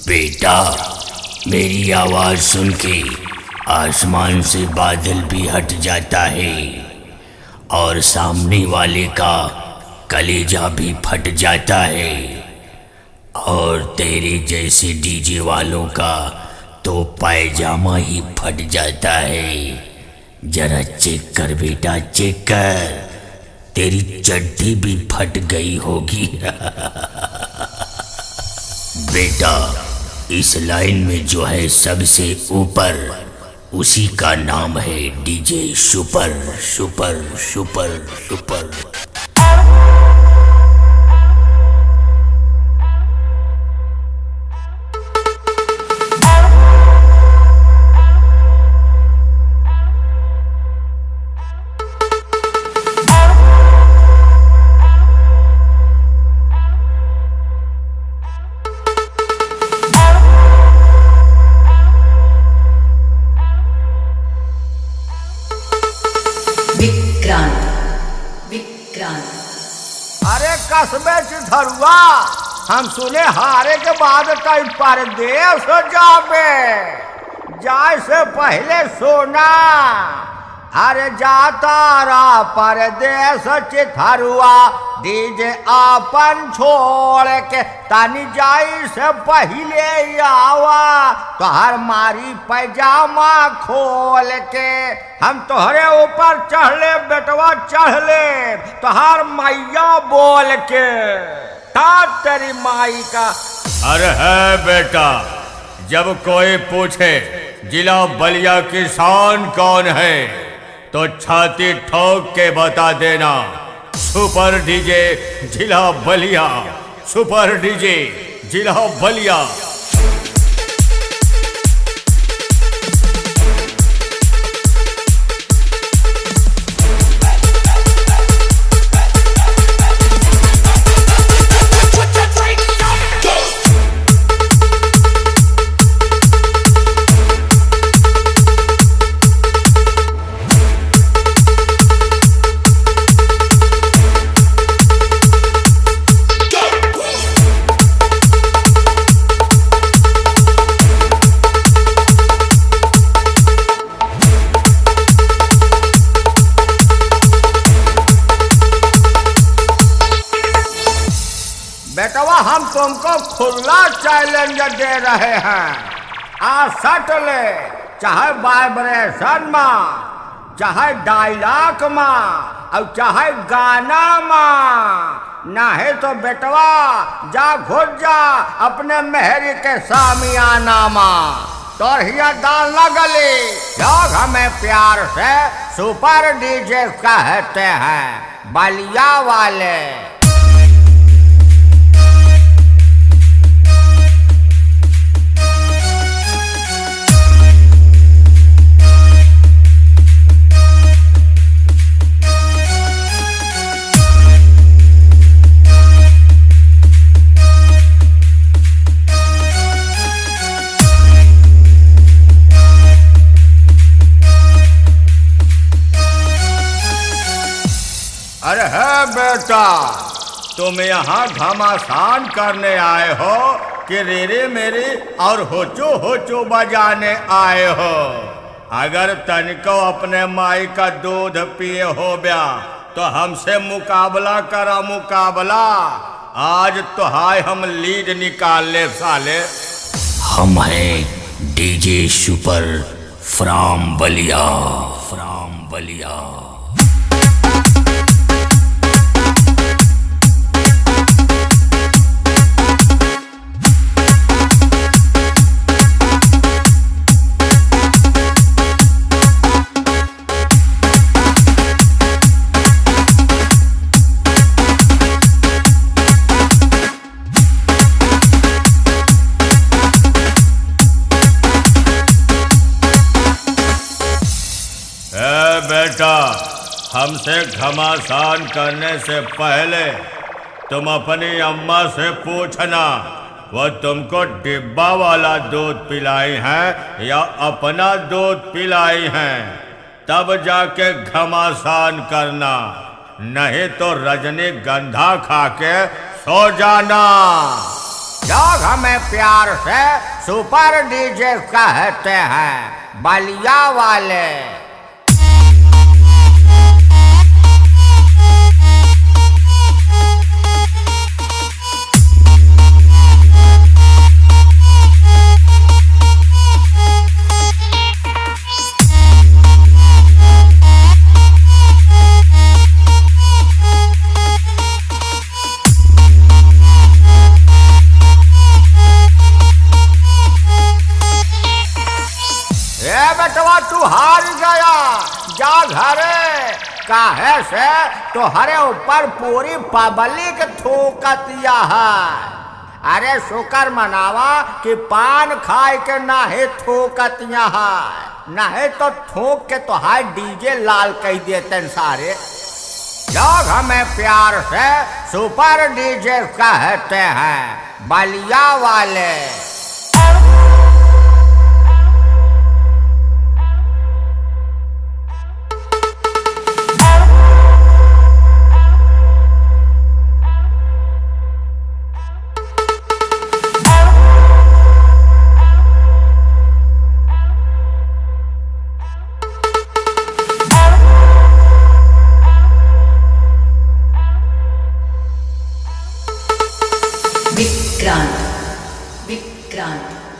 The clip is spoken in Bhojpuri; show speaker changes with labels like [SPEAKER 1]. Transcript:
[SPEAKER 1] बेटा, मेरी आवाज सुन के आसमान से बादल भी हट जाता है और सामने वाले का कलेजा भी फट जाता है, और तेरे जैसे डीजे वालों का तो पायजामा ही फट जाता है। जरा चेक कर बेटा, चेक कर, तेरी चड्डी भी फट गई होगी। बेटा, इस लाइन में जो है सबसे ऊपर, उसी का नाम है DJ super super super super.
[SPEAKER 2] अरे कसबे चिथरुआ, हम सुने हारे के बाद कई परदेश जाबे, जाए से पहले सोना। अरे जाता रहा परदेश चिथरुआ, डीजे अपन छोड़ के तानी जाई से पहले आवा, तोहर मारी पैजामा खोल के हम तोहरे ऊपर चढ़ले बेटवा, चढ़ले तोहर मैया बोल के। ता तेरी माई का।
[SPEAKER 3] अरे है बेटा, जब कोई पूछे जिला बलिया की शान कौन है तो छाती ठोक के बता देना, सुपर डीजे जिला बलिया, सुपर डीजे जिला बलिया।
[SPEAKER 2] बेटवा, हम तुमको खुला चैलेंज दे रहे हैं, आ सट ले, चाहे वाइब्रेशन में, चाहे डायलॉग में, और चाहे गाना में। नहीं तो बेटवा जा घुस जा अपने मेहरी के सामियाना में, तोरहिया दाल न गली। लोग हमें प्यार से सुपर डीजे कहते हैं, बलिया वाले। अरे है बेटा, तुम यहाँ घमासान करने आए हो कि रेरे मेरे और होचो होचो बजाने आए हो? अगर तनिको अपने माई का दूध पिए हो गया तो हमसे मुकाबला करा, मुकाबला। आज तो हाय हम लीड निकाल ले साले।
[SPEAKER 1] हम हैं DJ super from Ballia, from Ballia.
[SPEAKER 3] बेटा, हमसे घमासान करने से पहले तुम अपनी अम्मा से पूछना, वो तुमको डिब्बा वाला दूध पिलाई है या अपना दूध पिलाई है, तब जाके घमासान करना। नहीं तो रजनीगंधा खा के सो जाना।
[SPEAKER 2] लोग हमें प्यार से सुपर डीजे कहते हैं, बलिया वाले। बेटवा तू हार गया, जा घरे। काहे से तोहरे ऊपर पूरी पब्लिक थूकतिया है। अरे शुक्र मनावा कि पान खाए के नाही थूकतिया है, नहीं तो थूक के तोहार डीजे लाल कह देते सारे। लोग हमें प्यार से सुपर डीजे कहते हैं, बलिया वाले।
[SPEAKER 4] विक्रांत विक्रांत